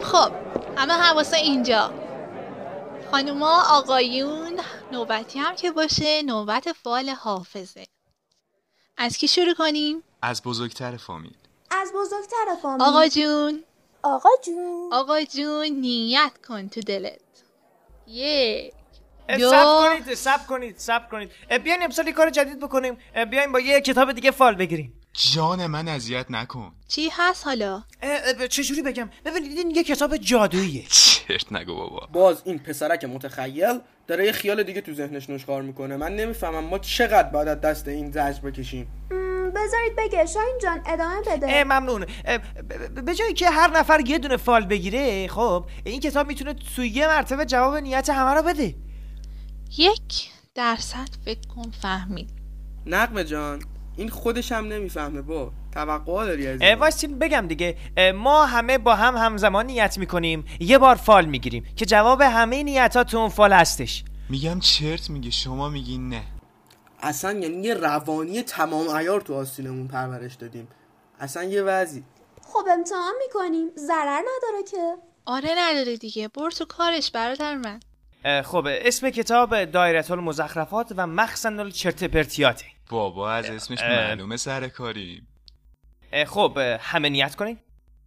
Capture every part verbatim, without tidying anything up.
خب همه حواسه اینجا. خانوما آقایون، نوبتی هم که باشه نوبت فال حافظه. از کی شروع کنیم؟ از بزرگتر فامیل. از بزرگتر فامیل. آقا جون. آقا جون. آقا جون نیت کن تو دلت. یک دو. سب کنید سب کنید سب کنید بیاین امسال یه کار جدید بکنیم. بیاین با یه کتاب دیگه فال بگیریم. جان من اذیت نکن. چی هست حالا؟ چجوری بگم؟ ببینید این یه کتاب جادوییه. چرت نگو بابا. باز این پسرک متخیل داره یه خیال دیگه تو ذهنش نشخوار میکنه. من نمیفهمم ما چقدر باید از دست این زجر بکشیم. بذارید بگه شاهین جان ادامه بده. ممنون. به جایی که هر نفر یه دونه فال بگیره، خب این کتاب میتونه توی یه مرتبه جواب نیت همه رو بده. یک درصد فکر کن فهمید. نقمه جان این خودش هم نمیفهمه. با توقع داری از این؟ واسین بگم دیگه. ما همه با هم همزمان نیت میکنیم، یه بار فال میگیریم که جواب همه نیت‌ها تو اون فال هستش. میگم چرت میگه، شما میگین نه. اصلا یعنی یه روانی تمام عیار تو آستینمون پرورش دادیم. اصلا یه وضعی. خب امتحان میکنیم، ضرر نداره که. آره نداره دیگه، برو تو کارش برادر من. خب اسم کتاب دایره المزخرفات و مخزن الچرتپرتیاته. بابا از اسمش معلومه سرکاری. خب همه نیت کنین.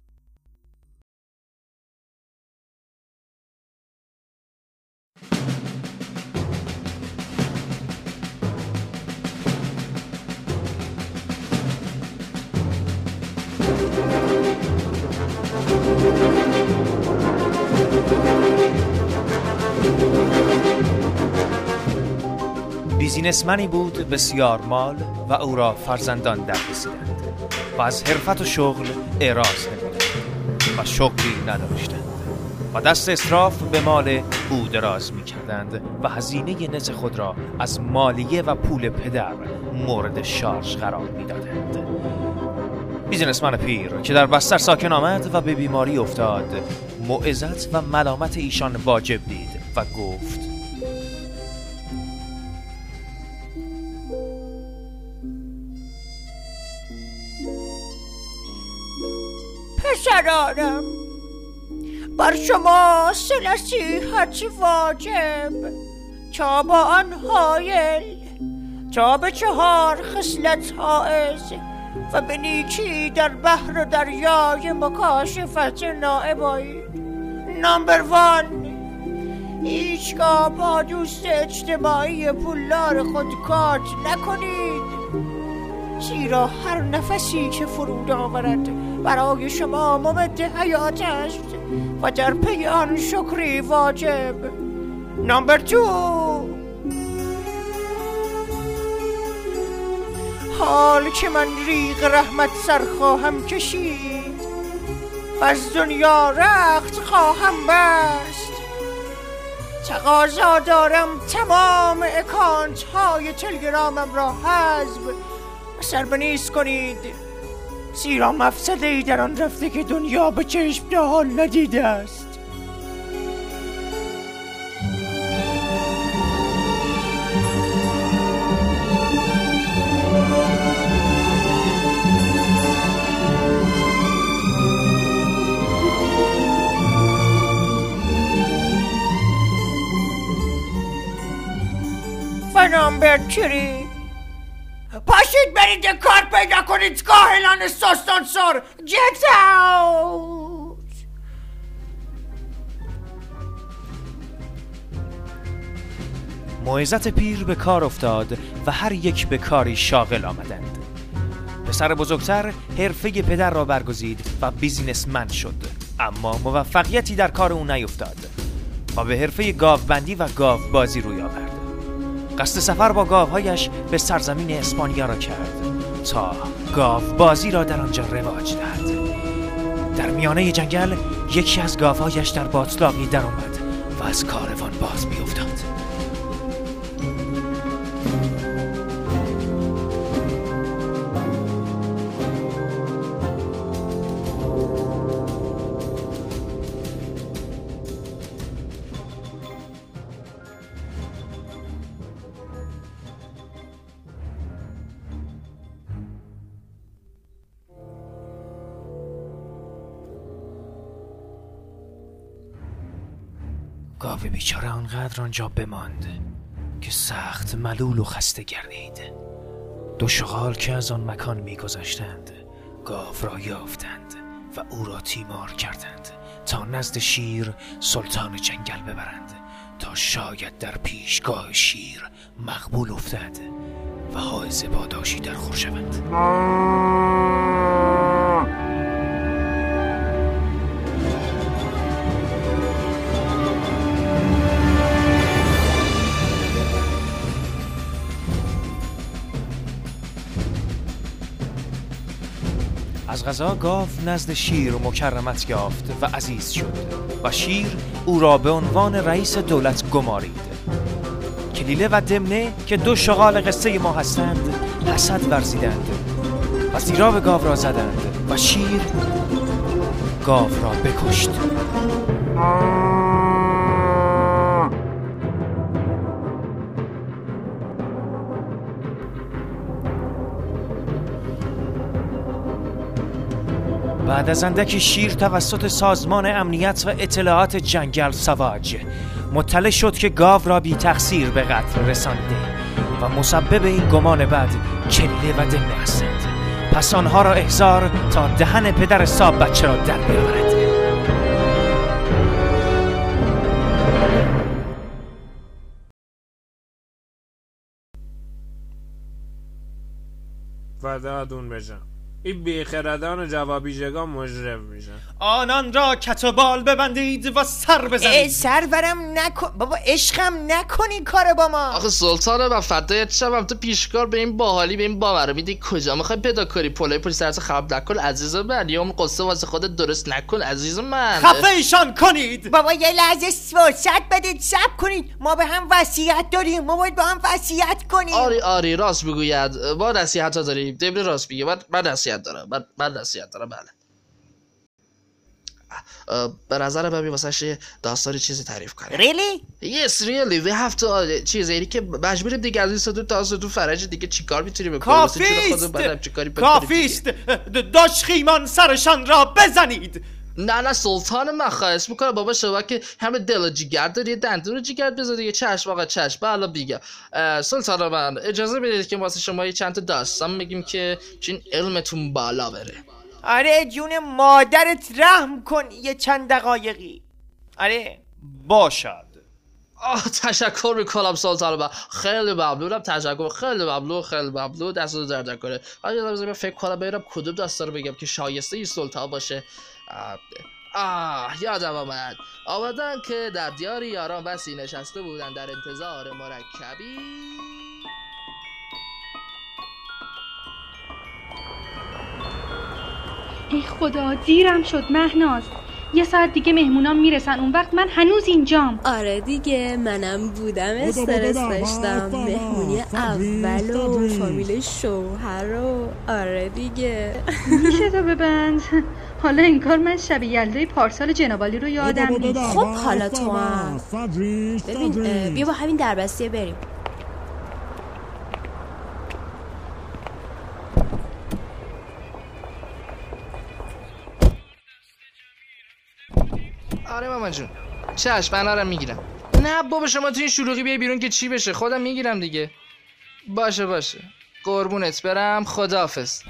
بیزینسمنی بود بسیار مال و او را فرزندان در رسیدند و از حرفت و شغل اعراض نمودند و شغلی نداشتند و دست اسراف به مال او دراز می کردند و هزینه نز خود را از مالیه و پول پدر مورد شارژ قرار می دادند. بیزینسمن پیر که در بستر ساکن آمد و به بیماری افتاد، موعظت و ملامت ایشان واجب دید و گفت: پسرانم، بر شما سه نصیحت واجب، تا با آن حایل، تا به چهار خصلت حائز و به نیکی در بحر و دریای مکاشفت نائبایی. نمبر وان، هیچگاه با دوست اجتماعی پولدار خود کات نکنید، زیرا هر نفسی که فرود آورد برای شما ممد حیات است و در پی آن شکری واجب. نمبر تو، حال که من ریق رحمت سر خواهم کشید و از دنیا رخت خواهم بست، تقاضا دارم تمام اکانت های تلگرامم را حذف و سربنیز کنید، زیرا مفسده ای در آن رفته که دنیا به چشم تا حال ندیده است. و نمبر تری، پاشید برید کار پیدا کنید کاهلان ساستانسار. Get out! موعظت پیر به کار افتاد و هر یک به کاری شاغل آمدند. پسر بزرگتر حرفه پدر را برگزید و بیزینسمن شد، اما موفقیتی در کار او نیفتاد و به حرفه گاوبندی و گاو بازی روی آورد. قصد سفر با گاوهایش به سرزمین اسپانیا را کرد تا گاو بازی را در آنجا رواج دهد. در میانه جنگل یکی از گاوهایش در باطلاقی در آمد و از کاروان باز می افتاد. گاو بیچاره آنقدر آنجا بماند که سخت ملول و خسته گردید. دو شغال که از آن مکان می‌گذشتند گاو را یافتند و او را تیمار کردند تا نزد شیر سلطان جنگل ببرند تا شاید در پیشگاه شیر مقبول افتد و حائز پاداشی در خور شوند. از قضا گاو نزد شیر مکرمت یافت و عزیز شد و شیر او را به عنوان رئیس دولت گمارید. کلیله و دمنه که دو شغال قصه ما هستند حسد ورزیدند و زیرا به گاو را زدند و شیر گاو را بکشت. بعد از اندکی شیر توسط سازمان امنیت و اطلاعات جنگل سواج مطلع شد که گاو را بی تقصیر به قتل رسانده و مسبب این گمان بد کلیله و دمنه هستند. پس آنها را احضار تا دهن پدر صاحب بچه را در بیاورد. فداتون بشم. این بیخردان و جوابیجگان مجرم میشن. آنان را کتوبال ببندید و سر بزنید. سرورم نکن بابا، عشقم نکنی کار با ما. آخه سلطانه و فدایت شم تو پیشکار به این باحالی به این باوره میدی کجا میخوای پیدا کنی؟ پلای پلی سرت خراب نکن عزیز من، یا اون قصه واسه خودت درست نکن عزیز من. خفه ایشان کنید. بابا یه لحظه فرصت بدید، صبر کنید، ما به هم وصیت داریم، ما باید با هم وصیت کنیم. آری آری راست میگوید، ما نصیحت ها داریم. دبل راست میگه، من من نصیحت دارم، من من نصیحت دارم. بله به نظر من واسه داستانی چیزی تعریف کنیم. Really? Yes really we have to چیزی یعنی که مجبوریم دیگه از این صدو تا صدو فرج دیگه چیکار میتونیم بکنیم؟ کافیست کافیست داش خیمان سرشان را بزنید. نه نه سلطان من خواهش میکنم بابا شما که همه دل و جیگر داری، دندون و جیگر بذار دیگه. چشم آقا چشم. بالا بیگم سلطان من اجازه بدید که واسه شما یه چند تا داستان بگیم که چین علمتون بالا بره. آره جون مادرت رحم کن یه چند دقایقی. آره باشد. آه تشکر میکنم سلطان من، خیلی ممنونم، تشکر، خیلی ممنون، خیلی ممنون، دستتون درد نکنه. من فکر کنم ببینم کدوم داستان رو بگم که شایسته این سلطان باشه. آه, آه یادم آمد. آمدن که در دیار یاران بسی نشسته بودن در انتظار مرکبی. ای خدا دیرم شد مهناز، یه ساعت دیگه مهمونام میرسن، اون وقت من هنوز اینجام. آره دیگه منم بودم استرس داشتم، مهمونی اول و فامیل شوهر و آره دیگه. میشه تو ببند؟ حالا انگار من شب یلدای پارسال جنابالی رو یادم نیست. خب حالا تو هم ببین بیا با همین دربستیه بریم. آره ماما جون چشم من آرم میگیرم. نه بابا شما تو این شلوغی بیای بیرون که چی بشه، خودم میگیرم دیگه. باشه باشه قربونت برم، خداحافظ.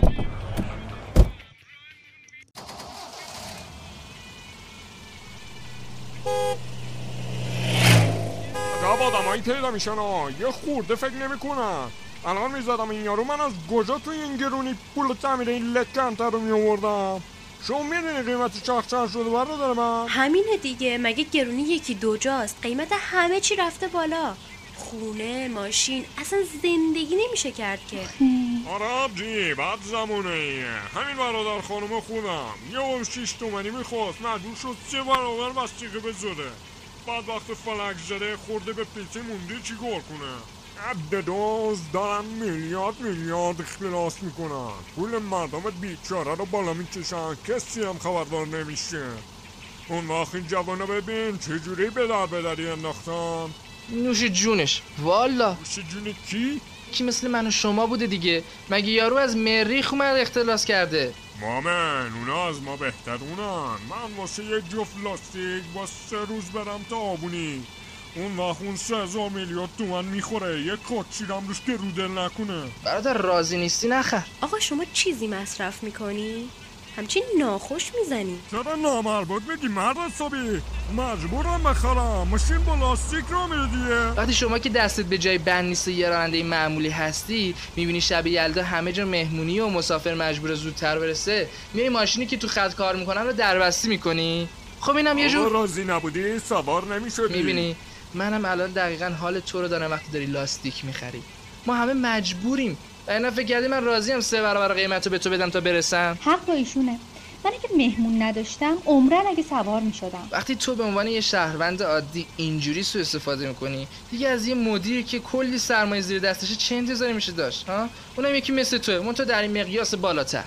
عجب آدمایی پیدا میشن ها، یه خورده فکر نمیکنن. الان میزدم این یارو من از کجا توی این گرونی پول تعمیر این لکنته رو میآوردم. شما میدونی قیمت چاق چند شده برده داره من؟ همینه دیگه، مگه گرونی یکی دو جاست؟ قیمت همه چی رفته بالا، خونه، ماشین، اصلا زندگی نمیشه کرد که. آره عبدی بعد زمونه ایه. همین برادر خانم خودم یه اون شیش تومنی میخواست، مجبور شد سه برابر بستیقه بذاره. بعد وقت فلک زده خورده به پیچه مونده چی کار کنه؟ عبدالدوز دارن میلیارد میلیارد اختلاس میکنن، پول مردم بیچاره رو بالا میکشن، کسی هم خبردار نمیشه. اون وقت این جوانا ببین چجوری به در بدری انداختن. نوش جونش والا. نوش جون کی؟ یکی مثل من و شما بوده دیگه. مگه یارو از مریخ اومد اختلاس کرده؟ مامن اونا از ما بهترونن. من واسه یه جفت لاستیک با سه روز برم تا آبونی، اون وقت اون سه هزار میلیارد تومن میخوره. یه کچیرم روش که رودل نکنه. برادر راضی نیستی نخر. آقا شما چیزی مصرف میکنی؟ همچین ناخوش میزنی. چرا نامربوط بگی مرد حسابی؟ مجبورم بخرم. ماشین با لاستیک را میره دیگه. وقتی شما که دستت به جای بند نیست یه راننده معمولی هستی، میبینی شب یلدا همه جا مهمونی و مسافر مجبور زودتر برسه، میای ماشینی که تو خط کار میکنن رو دربستی میکنی. خب اینم یه جور راضی نبودی سوار نمیشدی. میبینی منم الان دقیقاً حال تو رو دارم وقتی داری لاستیک میخری. ما همه مجبوریم. اینا فکر کردی من راضیم سه برابر قیمتو به تو بدم تا برسم؟ حق با ایشونه. من اگه مهمون نداشتم عمرن اگه سوار میشدم. وقتی تو به عنوان یه شهروند عادی اینجوری سوء استفاده میکنی، دیگه از یه مدیر که کلی سرمایه زیر دستشه چه انتظاری میشه داشت ها؟ اونم یکی مثل توئه، من تو در این مقیاس بالاتر.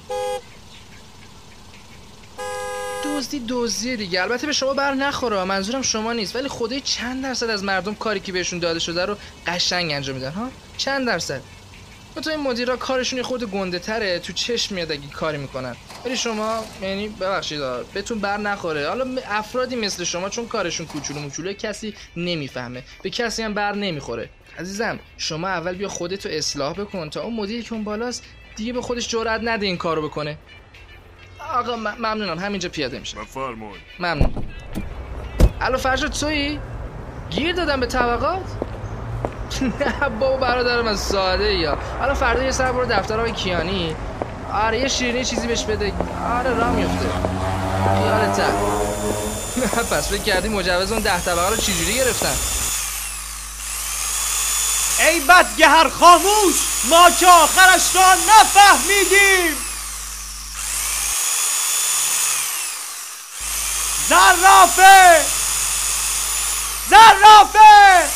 دزدی دزدیه دیگه. البته به شما بر نخوره، منظورم شما نیست، ولی خدای چند درصد از مردم کاری که بهشون داده شده رو قشنگ انجام میدن ها؟ چند درصد؟ تو این مدیرا کارشون یه خورده گنده تره، تو چشم میاد اگه کاری میکنن، ولی شما یعنی ببخشید بهتون بر نخوره. حالا افرادی مثل شما چون کارشون کوچولو موچولو کسی نمیفهمه، به کسی هم بر نمیخوره. عزیزم شما اول بیا خودتو اصلاح بکن تا اون مدیری که اون بالاست دیگه به خودش جرئت نده این کارو بکنه. آقا ممنونم، همینجا پیاده میشه. بفرمایید. ممنون. الو فرشاد تویی؟ گیر دادم به طبقات؟ نه بابا برادرم از ساده یا. حالا فردا یه سر برو دفتر آقای کیانی. آره یه شیرینی چیزی بهش بده. آره راه میفته. یادت پس فکر کردی مجوز اون ده طبقه رو چجوری گرفتن؟ ای بدگهر خاموش، ما که آخرش را نفهمیدیم. زرافه زرافه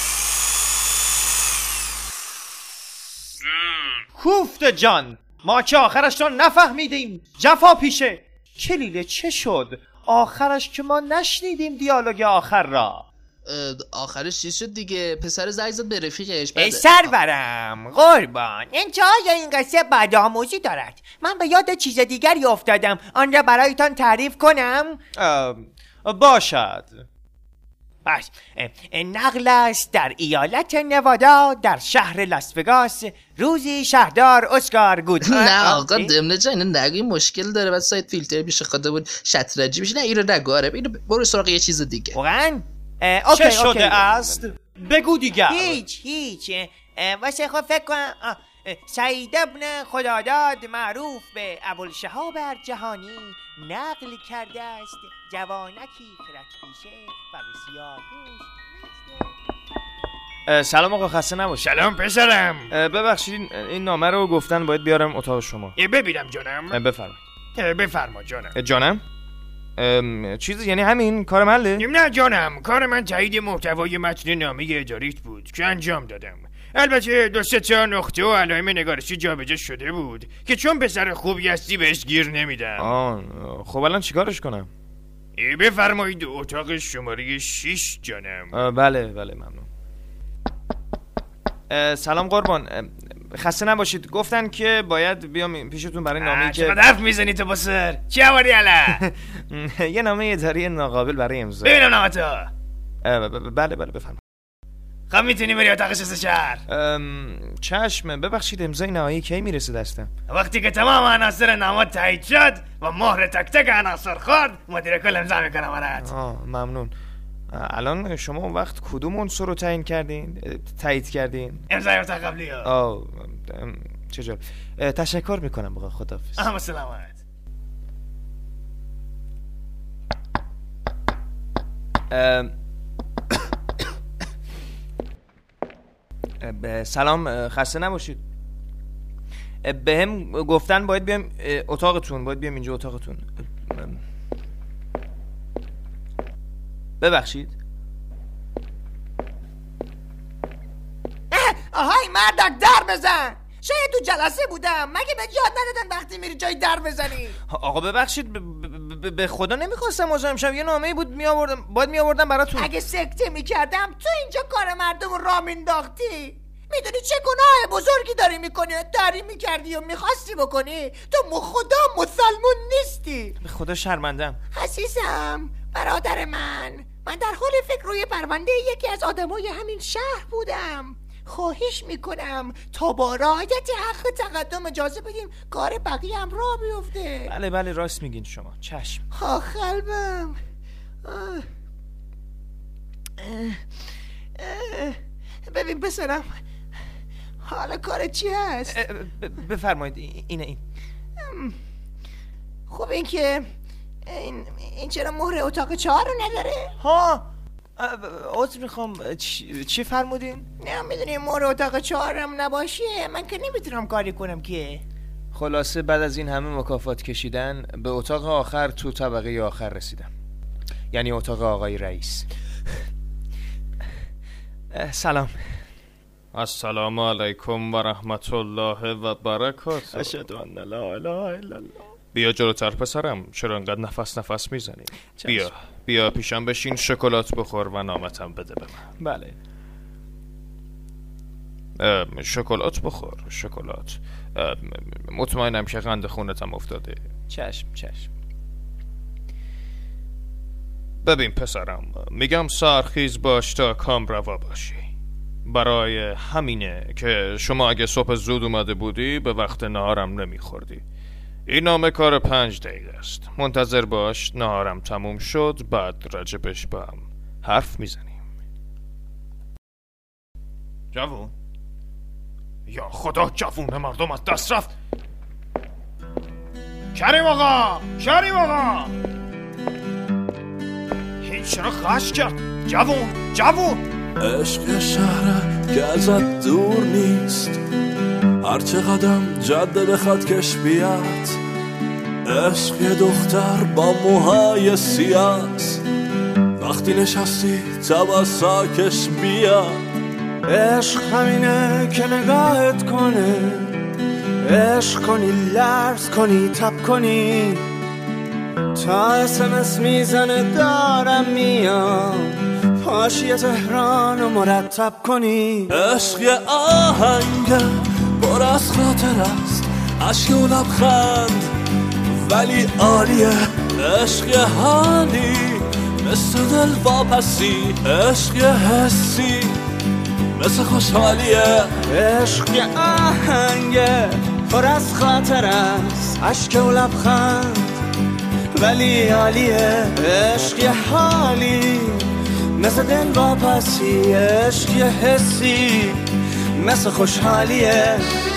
کوفت جان، ما که آخرش را نفهمیدیم. جفا پیشه کلیله چه شد؟ آخرش که ما نشنیدیم دیالوگ آخر را. آخرش چی شد دیگه؟ پسر زنگ زد به رفیقش. بده سرورم قربان، انتهای این قصه بدآموزی دارد. من به یاد چیز دیگری افتادم، آن را برایتان تعریف کنم؟ باشد. بس نقل است در ایالت نوادا در شهر لاس وگاس. روزی شهردار اسکار گودمن. نه آقا دمنه جا اینو نگوی، مشکل داره. بعد سایت فیلتر بیشه خدا بود شطرنجی بشه. نه اینو نگاره، اینو برو سراغ یه چیز دیگه. واقعا چه شده است؟ بگو دیگر. هیچ هیچ واسه خود فکر کنم. سعید ابن خداداد معروف به ابوالشهاب جهانی نقل کرده است جوانکی خردپیشه و بسیار دوست. سلام آقا، خسته نباشید. سلام پسرم. ببخشید این نامه رو گفتن باید بیارم اتاق شما. ببینم جانم. بفرمایید. بفرما جانم. جانم؟ چیزی یعنی همین کار منه؟ نه جانم، کار من تایید محتوای متن نامه اداریت بود که انجام دادم. البته دو سه تا نقطه و علائم نگارشی جابجا شده بود که چون پسر خوبی هستی بهش گیر نمیدم. آه خب الان چیکارش کنم؟ بفرمایید اتاق شماره شش جانم. بله بله ممنون. سلام قربان، خسته نباشید. گفتن که باید بیام پیشتون برای نامه‌ای که چقدر حرف میزنی تو بسر؟ چی آوردی الان؟ یه نامه اداری ناقابل برای امضا. ببینم نامه تو. بله بله بفرمایید. خب میتونی بری اتاق شست شهر؟ چشم. ببخشید امضای نهایی کی میرسه دستم؟ وقتی که تمام عناصر نامه تایید شد و مهر تک تک عناصر خورد مدیر کل امضا میکنه برات. آه ممنون. الان شما اون وقت کدوم عنصر رو تعیین کردین؟ تایید کردین؟ امضای اتاق قبلی ها. آه چجور؟ تشکر میکنم بقا، خداحافظ. اما سلامت. سلام، خسته نباشید. به هم گفتن باید بیام اتاقتون، باید بیام اینجا اتاقتون. ببخشید. آهای مردک در بزن. شاید تو جلسه بودم، مگه بهت یاد ندادن وقتی میری جای در بزنی؟ آقا ببخشید، به خدا نمیخواستم مزاحم شم. یه نامه‌ای بود میآوردم، باید میآوردم براتون. اگه سکته میکردم تو اینجا کار مردم رو راه مینداختی. میدونی چه گناه بزرگی داری میکنی؟ داری میکردی و میخواستی بکنی. تو مخدا مسلمون نیستی. به خدا شرمندم. عزیزم، برادر من، من در حال فکر روی پرونده یکی از آدمای همین شهر بودم. خواهش میکنم تا با رعایت حق تقدم اجازه بدیم کار بقیه هم راه بیفته. بله بله راست میگین شما. چشم. آه قلبم. آه. ببین پسرم، حالا کار چی هست؟ بفرمایید. اینه این. خب این که این, این چرا مهر اتاق چهار رو نداره؟ ها عذر میخوام. چی, چی فرمودین؟ نه میدونی مهر اتاق چهارم نباشه من که نمیتونم کاری کنم که. خلاصه بعد از این همه مکافات کشیدن به اتاق آخر تو طبقه آخر رسیدم، یعنی اتاق آقای رئیس. سلام. السلام علیکم و رحمت الله و برکاته. اشهد ان لا اله الا الله. بیا جلوتر پسرم، چرا انقدر نفس نفس میزنی؟ بیا بیا پیشم بشین، شکلات بخور و نامتم بده به من. بله. شکلات بخور، شکلات. مطمئنم که قند خونتم افتاده. چشم چشم. ببین پسرم، میگم سرخیز باش تا کام روا باشی. برای همینه که شما اگه صبح زود اومده بودی به وقت نهارم نمیخوردی. این نامه کار پنج دقیقه است. منتظر باش، نهارم تموم شد بعد راجبش با هم حرف میزنیم. جوون، یا خدا جوون مردم از دست رفت. کریم آقا، کریم آقا، این چرا غش کرد؟ جوون جوون. عشق شهره که ازت دور نیست، هرچه قدم جاده بخواد کش بیاد. عشق یه دختر با موهای سیاس، وقتی نشستی تباساکش بیاد. عشق همینه که نگاهت کنه، عشق کنی لرز کنی تب کنی، تا اسمس میزنه دارم میام، پاشی تهران و مرتب کنی. عشق یه آهنگه پر از خاطر است، عشق و لبخند ولی عالیه. عشق یه حالی مثل دل واپسی، عشق یه حسی مثل خوشحالیه. عشق یه آهنگه پر از خاطر است، عشق و لبخند ولی عالیه. عشق یه حالی مثل دل واپسی، عشق یه حسی مثل خوشحالیه.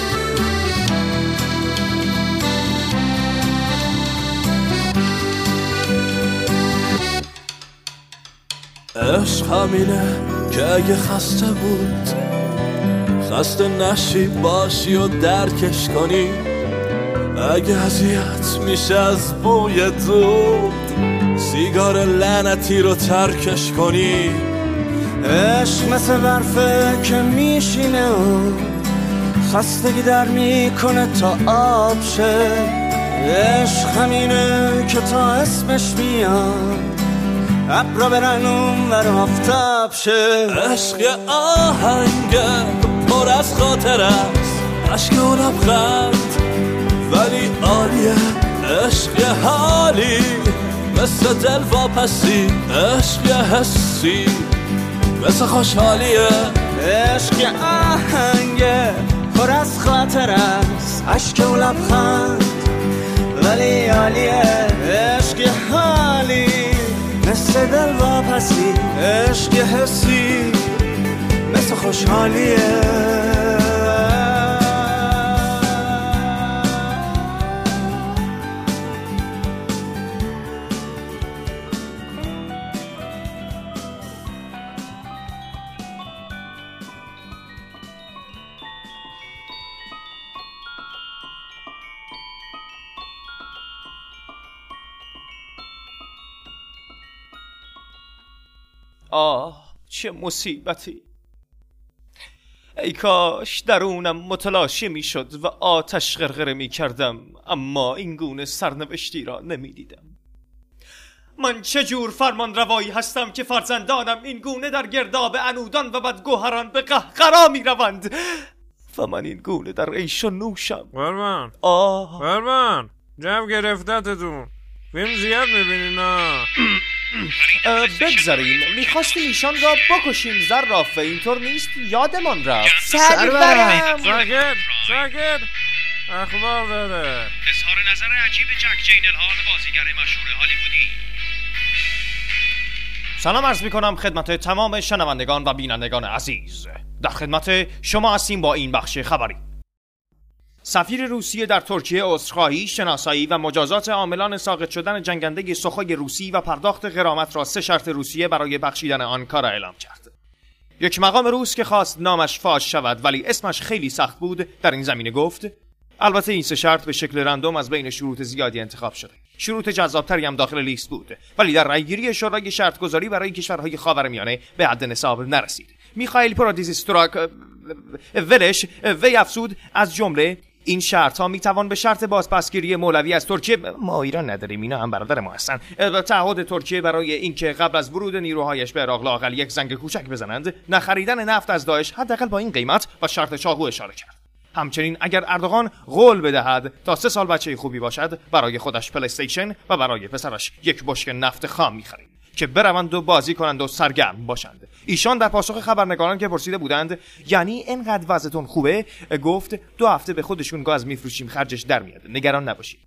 عشق همینه که اگه خسته بود خسته نشی باشی و درکش کنی، اگه اذیت میشه از بوی دود سیگار لعنتی رو ترکش کنی. عشق مثل برفه که میشینه و خستگی در میکنه تا آب شه. عشق همینه که تا اسمش میاد ابرا برن اون ور آفتاب شه. عشق یه آهنگه پر از خاطر است، عشق و لبخند ولی عالیه. عشق یه حالی مثل دل واپسی، عشق یه حسی مثل خوشحالیه. عشق یه آهنگه پر از خاطر است، عشق و لبخند ولی عالیه. عشق یه حالی مثل دل واپسی، عشق یه حسی مثل خوشحالیه. آه چه مصیبتی. ای کاش درونم متلاشی می شد و آتش غرغره می کردم، اما این گونه سرنوشتی را نمی دیدم. من چه جور فرمان روایی هستم که فرزندانم این گونه در گرداب عنودان و بدگوهران به قهقرا می روند و من این گونه در عیش و نوشم. برمن آه برمن جمع گرفتتتون فیلم زیاد میبینی نه؟ بگذاریم میخواستیم ایشان را بکشیم زرافه، اینطور نیست؟ یادمان رفت. سرورم ساکت ساکت اخبار داره. اظهار نظر عجیب جک جینلهال بازیگر مشهور هالیوودی. سلام عرض میکنم خدمت تمام شنوندگان و بینندگان عزیز. در خدمت شما هستیم با این بخش خبری. سفیر روسیه در ترکیه عذرخواهی، شناسایی و مجازات عاملان ساقط شدن جنگنده سخوی روسی و پرداخت غرامت را سه شرط روسیه برای بخشیدن آنکارا اعلام کرد. یک مقام روس که خواست نامش فاش شود ولی اسمش خیلی سخت بود در این زمینه گفت البته این سه شرط به شکل رندوم از بین شروط زیادی انتخاب شده. شروط جذابتری هم داخل لیست بود ولی در رأیگیری شورای شرط گذاری برای کشورهای خاورمیانه به حد نصاب نرسید. میخائیل پرادیزیستراک ولش وی افزود از جمله این شرط ها میتوان به شرط بازپسگیری مولوی از ترکیه، ما ایران نداریم اینا هم برادر ما هستن، تعهد ترکیه برای اینکه قبل از ورود نیروهایش به عراق لااقل یک زنگ کوچک بزنند، نخریدن نفت از داعش حداقل با این قیمت و شرط چاقو اشاره کرد. همچنین اگر اردوغان قول بدهد تا سه سال بچه خوبی باشد برای خودش پلی استیشن و برای پسرش یک بشکه نفت خام میخرید که بروند و بازی کنند و سرگرم باشند. ایشان در پاسخ خبرنگاران که پرسیده بودند یعنی اینقدر وضعتون خوبه، گفت دو هفته به خودشون گاز میفروشیم خرجش در میاد، نگران نباشید.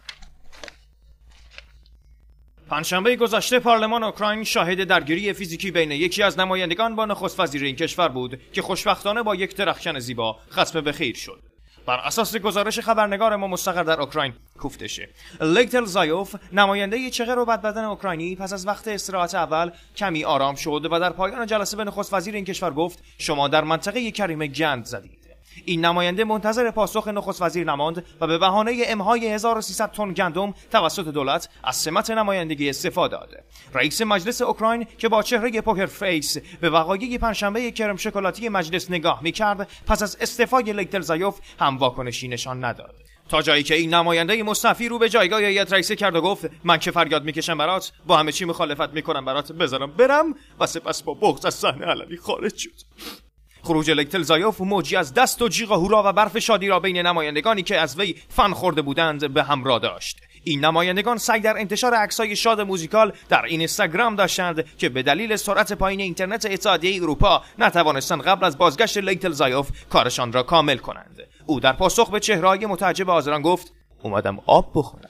پنجشنبه گذشته پارلمان اوکراین شاهد درگیری فیزیکی بین یکی از نمایندگان با نخست وزیر این کشور بود که خوشبختانه با یک درخشان زیبا ختم به خیر شد. بر اساس گزارش خبرنگار ما مستقر در اوکراین گفته شه لیتل زایوف نماینده چغر و بدبدن اوکراینی پس از وقت استراحت اول کمی آرام شد و در پایان جلسه به نخست وزیر این کشور گفت شما در منطقه کریم گند زدید. این نماینده منتظر پاسخ نخست وزیر نماند و به بهانه امهای هزار و سیصد تن گندم توسط دولت از سمت نمایندگی استفاده داد. رئیس مجلس اوکراین که با چهره پوکر فیس به وقایع پنجشنبه کرم شکلاتی مجلس نگاه می‌کرد پس از استعفای لیتل زایوف هم واکنشی نشان نداد، تا جایی که این نماینده مستعفی رو به جایگاه هیئت رئیسه کرد و گفت من که فریاد میکشم برات، با همه چی مخالفت میکنم برات، بذارم برم، و سپس با بغض از صحنه علنی خارج شد. خروج لیتل زایوف موجی از دست و جیغ هورا و برف شادی را بین نمایندگانی که از وی فن خورده بودند به همراه داشت. این نمایندگان سعی در انتشار عکسای شاد موزیکال در اینستاگرام داشتند که به دلیل سرعت پایین اینترنت اتحادیه اروپا نتوانستند قبل از بازگشت لیتل زایوف کارشان را کامل کنند. او در پاسخ به چهره‌های متعجب حاضران گفت اومدم آب بخورم.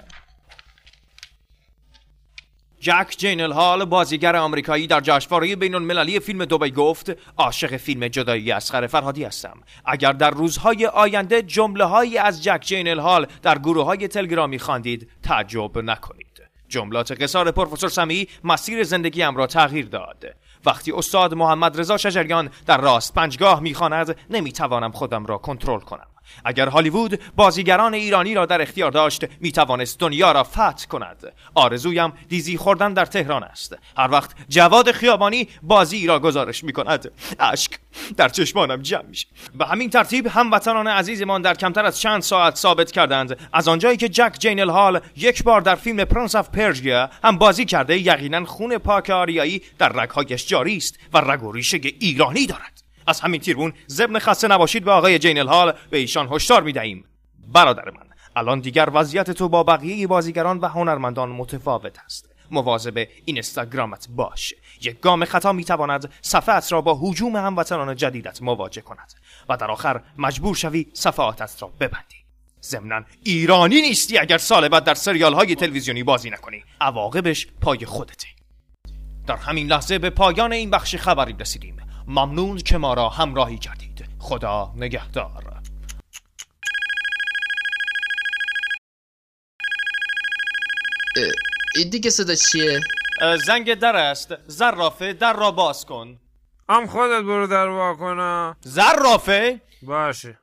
جک جینلهال بازیگر آمریکایی در جشنواره بین‌المللی فیلم دبی گفت عاشق فیلم جدایی اصغر فرهادی هستم. اگر در روزهای آینده جمله‌هایی از جک جینلهال در گروه‌های تلگرامی خواندید تعجب نکنید. جملات قصار پروفسور سمیعی مسیر زندگیم را تغییر داد. وقتی استاد محمد رضا شجریان در راست پنجگاه می‌خواند نمی‌توانم خودم را کنترل کنم. اگر هالیوود بازیگران ایرانی را در اختیار داشت میتوانست دنیا را فتح کند. آرزویم دیزی خوردن در تهران است. هر وقت جواد خیابانی بازی را گزارش میکند اشک در چشمانم جمع میشه. به همین ترتیب هموطنان عزیزمان در کمتر از چند ساعت ثابت کردند از آنجایی که جک جینلهال یک بار در فیلم پرنس آف پرژیا هم بازی کرده یقینا خون پاک آریایی در رگ‌هایش جاری است و رگ و ریشه ایرانی دارد. از همین تیربون ضمن خسته نباشید به آقای جینلهال به ایشان هشدار می‌دهیم برادر من، الان دیگر وضعیت تو با بقیه بازیگران و هنرمندان متفاوت است. مواظب اینستاگرامت باش. یک گام خطا می‌تواند صفحه‌ات را با هجوم هموطنان جدیدت مواجه کند و در آخر مجبور شوی صفحاتت را ببندی. ضمناً ایرانی نیستی اگر سال بعد در سریال‌های تلویزیونی بازی نکنی. عواقبش پای خودته. در همین لحظه به پایان این بخش خبری رسیدیم. ممنون که ما را همراهی کردید. خدا نگهدار. این دیگه صدا چیه؟ زنگ در است. زرافه در را باز کن. هم خودت برو در وا کنه. زرافه؟ باشه.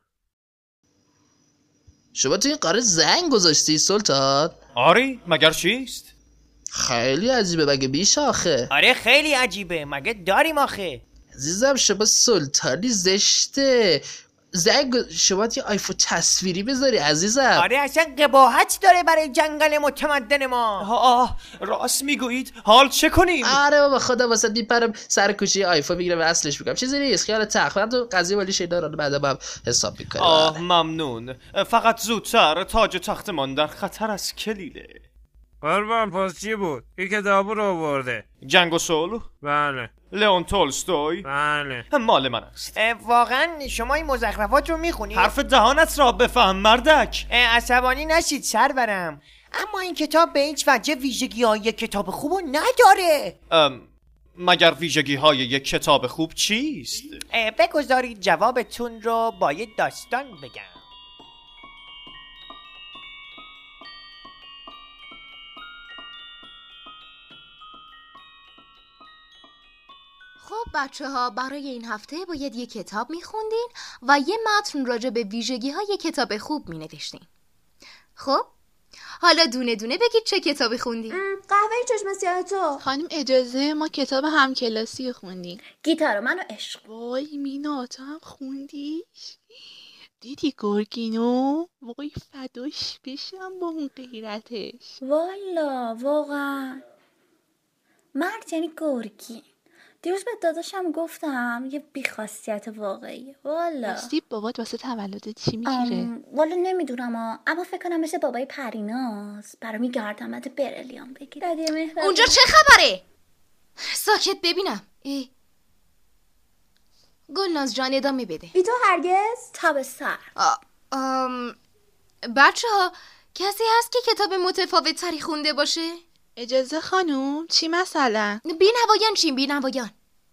شما تو این قاره زنگ گذاشتی سلطان؟ آری مگر چیست؟ خیلی عجیبه مگه بیش آخه. آره خیلی عجیبه مگه داریم آخه. عزیزم شما سلطانی زشته. زنگ شما یه آیفون تصویری بذاری عزیزم. آره اصلا قباحت داره برای جنگل متمدن ما. آه راست میگویید، حال چه کنیم؟ آره بابا خدا واسه میپرم سر کوچه آیفون میگیرم و اصلش میکنم، چیزی نیست، خیال تخمن تو قضیه ولی شیدا رو بعدا با هم حساب میکنم. آه ممنون، فقط زودتر، تاج تختمان در خطر از کلیله. قربان پس چی بود؟ این کتابو رو آورده. جنگ و صلح؟ بله. لئون تولستوی؟ بله. مال من است. واقعا شما این مزخرفات رو میخونید؟ حرف دهانت را بفهم مردک. عصبانی نشید سرورم، اما این کتاب به هیچ وجه ویژگی های کتاب خوبو نداره. ام مگر ویژگی های یک کتاب خوب چیست؟ بگذارید جوابتون رو با یه داستان بگم. خب بچه ها، برای این هفته باید یه کتاب میخوندین و یه متن راجع به ویژگی های کتاب خوب مینوشتین. خب حالا دونه دونه بگید چه کتابی خوندین؟ قهوه چشم سیاه تو. خانم اجازه، ما کتاب همکلاسی خوندیم. گیتار منو عشق. وای مینا تو هم خوندیش؟ دیدی گرگینو؟ وای فداش بشم با اون غیرتش. والا واقعا مرد یعنی گرگین. دیروز به داداشم گفتم یه بیخاصیت واقعی. والا راستی بابات واسه تولدت چی میگیره؟ والا نمیدونم ها. اما فکر کنم مثل بابای پریناز برام گردنبند برلیان بگیر. اونجا چه خبره؟ ساکت ببینم. ای گلناز جان ادامه بده. ای تو هرگز تاب سر. بچه ها کسی هست که کتاب متفاوت تری خونده باشه؟ اجازه خانوم، چی مثلا؟ بی‌نوایان چی؟ بی‌نوایان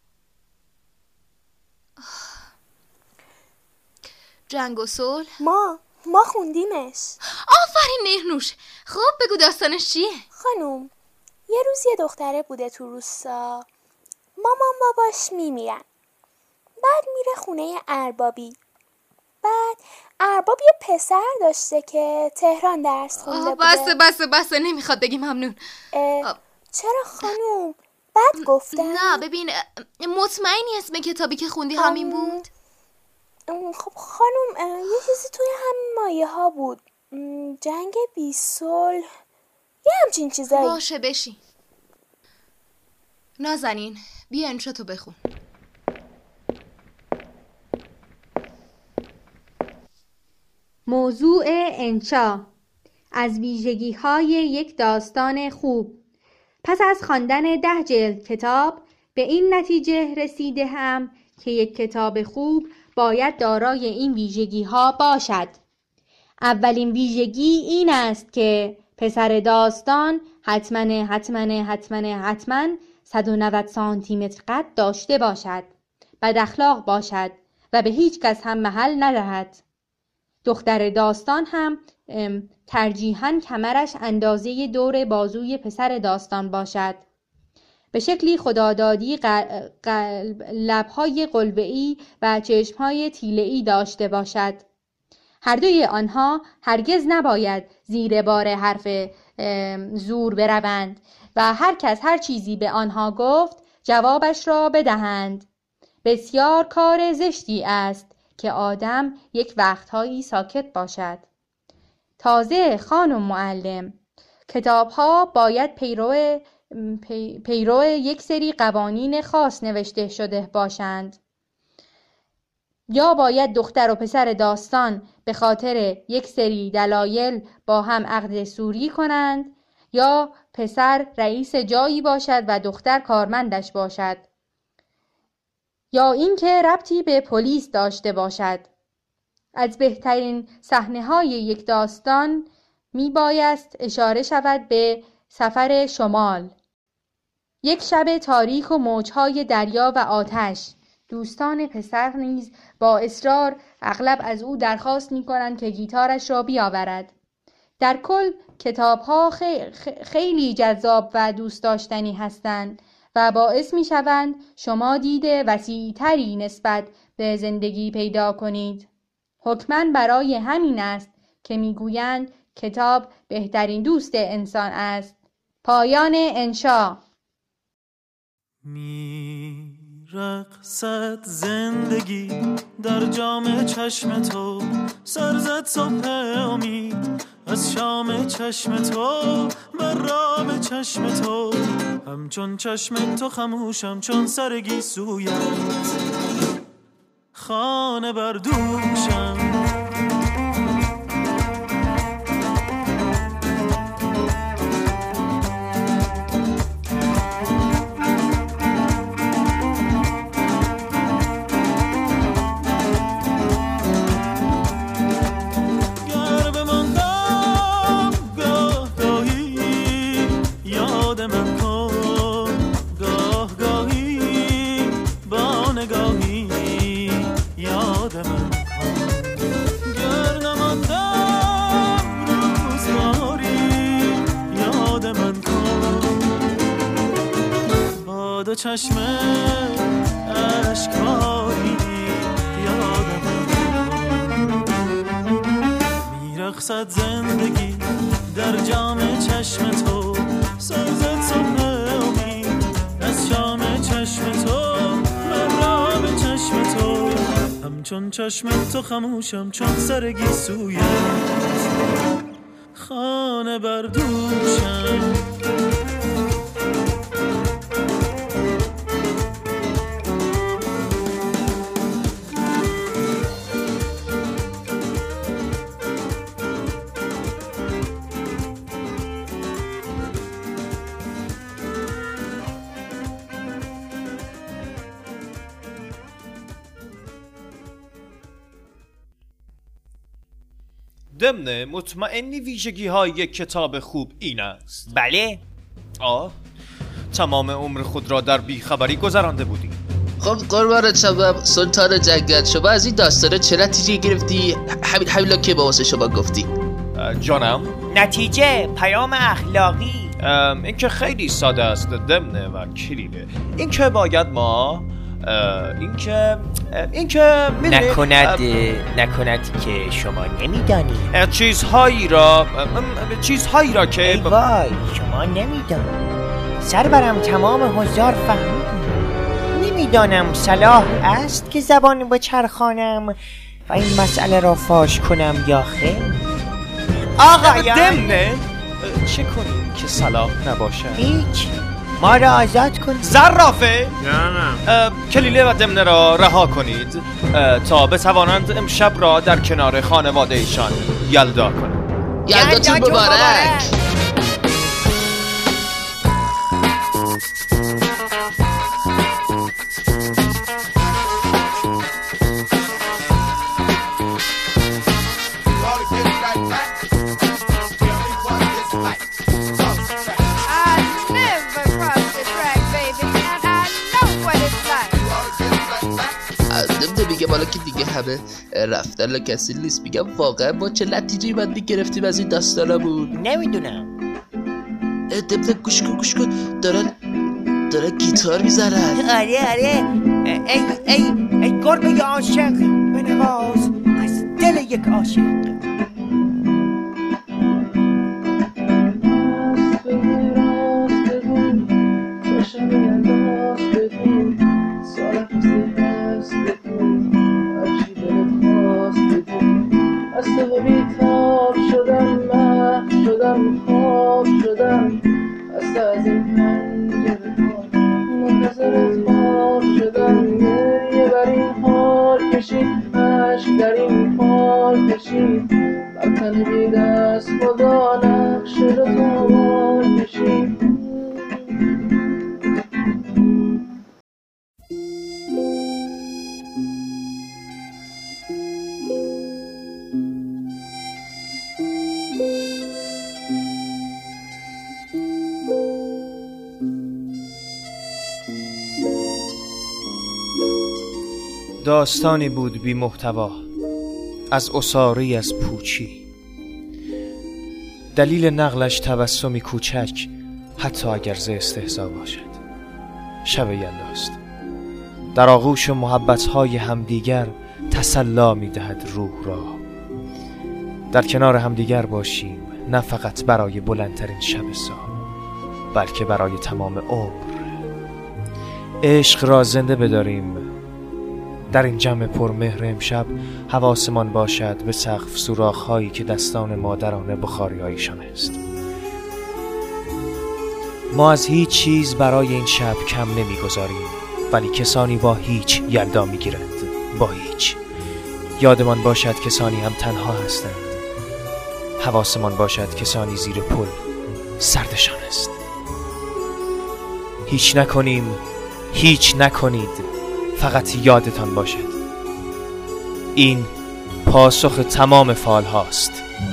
جنگ و صلح. ما ما خوندیمش. آفرین نهنوش. خب بگو داستانش چیه؟ خانوم، یه روز یه دختره بوده تو روستا، مامان باباش میمیرن، بعد میره خونه اربابی. بعد ارباب یه پسر داشته که تهران درس خونده بوده. بسه بسه بسه نمیخواد بگی ممنون. چرا خانوم؟ بعد گفتم نه ببین، مطمئنی اسم کتابی که خوندی همین بود؟ خب خانوم یه چیزی توی همین مایه ها بود، جنگ بی صلح، یه همچین چیزایی. باشه بشین. نازنین بیا انشا تو بخون. موضوع انشا از ویژگی‌های یک داستان خوب. پس از خواندن ده جلد کتاب به این نتیجه رسیده هم که یک کتاب خوب باید دارای این ویژگی‌ها باشد. اولین ویژگی این است که پسر داستان حتماً حتماً حتماً حتماً صد و نود سانتی متر قد داشته باشد، بد اخلاق باشد و به هیچ کس هم محل ندهد. دختر داستان هم ترجیحاً کمرش اندازه دور بازوی پسر داستان باشد. به شکلی خدادادی قلب، قلب، لبهای قلبه‌ای و چشمهای تیله‌ای داشته باشد. هر دوی آنها هرگز نباید زیر بار حرف زور بروند و هر کس هر چیزی به آنها گفت جوابش را بدهند. بسیار کار زشتی است که آدم یک وقتهایی ساکت باشد. تازه خانم معلم، کتاب‌ها باید پیرو پی، پیرو یک سری قوانین خاص نوشته شده باشند. یا باید دختر و پسر داستان به خاطر یک سری دلایل با هم عقد سوری کنند، یا پسر رئیس جایی باشد و دختر کارمندش باشد، یا اینکه ربطی به پلیس داشته باشد. از بهترین صحنه‌های یک داستان می بایست اشاره شود به سفر شمال. یک شب تاریک و موجهای دریا و آتش. دوستان پسر نیز با اصرار اغلب از او درخواست می کنند که گیتارش را بیاورد. در کل کتاب‌ها خیلی جذاب و دوست داشتنی هستند و باعث می شوند شما دید وسیع‌تری نسبت به زندگی پیدا کنید. حتماً برای همین است که می گویند کتاب بهترین دوست انسان است. پایان انشا. می رقصت زندگی در جام چشم تو، سرزد صبح امید از شام چشم تو، مرام چشم تو، همچون چشم تو خموشم چون سرگی سویت، خانه بردوشم. چشم اشکاری یادم میرقصد زندگی در جام چشم تو، سرزد صبح امید از شام چشم تو، مرام چشم تو، همچون چشم تو خموشم چون سرگی سویت، خانه بردوشم. دمنه مطمئنی ویژگی های یک کتاب خوب این است؟ بله. آه تمام عمر خود را در بیخبری گذرانده بودی. خب قربانت شما سلطان جنگل، شما از این داستانه چه نتیجه گرفتی؟ همین همیلا که با واسه شما گفتی جانم؟ نتیجه پیام اخلاقی. این که خیلی ساده است دمنه و کلیله. این که باید ما این که این که نکند نکند که شما نمیدانید چیزهایی را چیزهایی را که ای وای شما نمیدانید. سربرم تمام هزار فهمید. نمیدانم صلاح است که زبان بچرخانم و این مسئله را فاش کنم یا خیر. آقایان دمنه چه کنیم که صلاح نباشه؟ هیچ، ما را آزاد کنید. زرافه نه کلیله و دمنه را رها کنید تا بتوانند امشب را در کنار خانواده ایشان یلدا کنند. یلداتون مبارک. میگه بالا که دیگه همه رفتن لکسی لیست. میگم واقعا با چه نتیجه‌ای باید میگرفتیم از این داستانمون؟ نمیدونم. دمنه گوش کن گوش کن دارن دارن گیتار میزنن. آره آره. ای ای ای گربه عاشق بنواز از دل یک عاشق. داستانی بود بی محتوا از اساری از پوچی. دلیل نقلش تبسمی کوچک حتی اگر ز استهزا باشد. شب یلداست. در آغوش محبت‌های همدیگر تسلا می‌دهد روح را. در کنار همدیگر باشیم نه فقط برای بلندترین شب سال بلکه برای تمام عمر. عشق را زنده بداریم. در این جمع پرمهر امشب حواسمان باشد به سقف سوراخ‌هایی که دستان مادرانه بخاری‌هایشان است. ما از هیچ چیز برای این شب کم نمی‌گذاریم، ولی کسانی با هیچ یلدا می‌گیرند. با هیچ. یادمان باشد کسانی هم تنها هستند. حواسمان باشد کسانی زیر پل سردشان است. هیچ نکنیم، هیچ نکنید، فقط یادتان باشد. این پاسخ تمام فال هاست.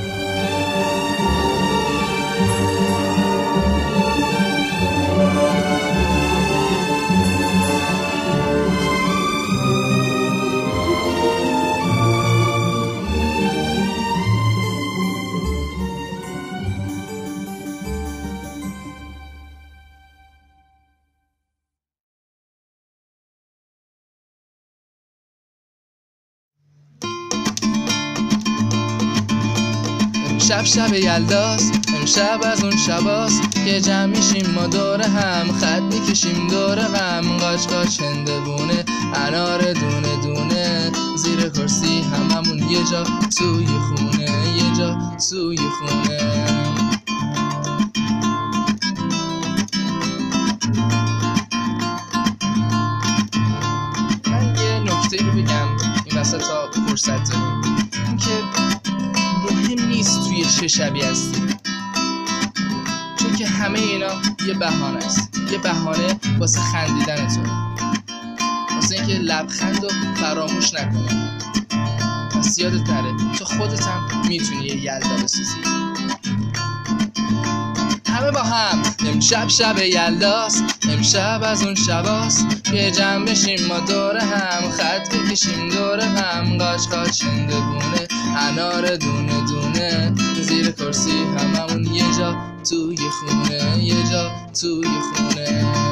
شب شب یلداست، امشب از اون شباست که جمع میشیم ما دور هم، خط میکشیم دور غم، قاچ قاچ هندوونه انار دونه دونه، زیر کرسی هممون یه جا توی خونه، یه جا توی خونه. من یه نکته رو بگم این وسط تا فرصت داریم، این که مهم نیست توی چه شبی هستی، چون که همه اینا یه بهانه است، یه بهانه واسه خندیدن تو، واسه اینکه لبخند رو فراموش نکنی. پس یادت نره تو خودت هم میتونی یه یلدا بسازی. همه با هم امشب شب یلداست، امشب از اون شباست که جمع بشیم ما دور هم، خط بکشیم دور هم، قاچ قاچ هندوونه انار دونه دونه، زیر کرسی هممون یه جا توی خونه، یه جا توی خونه.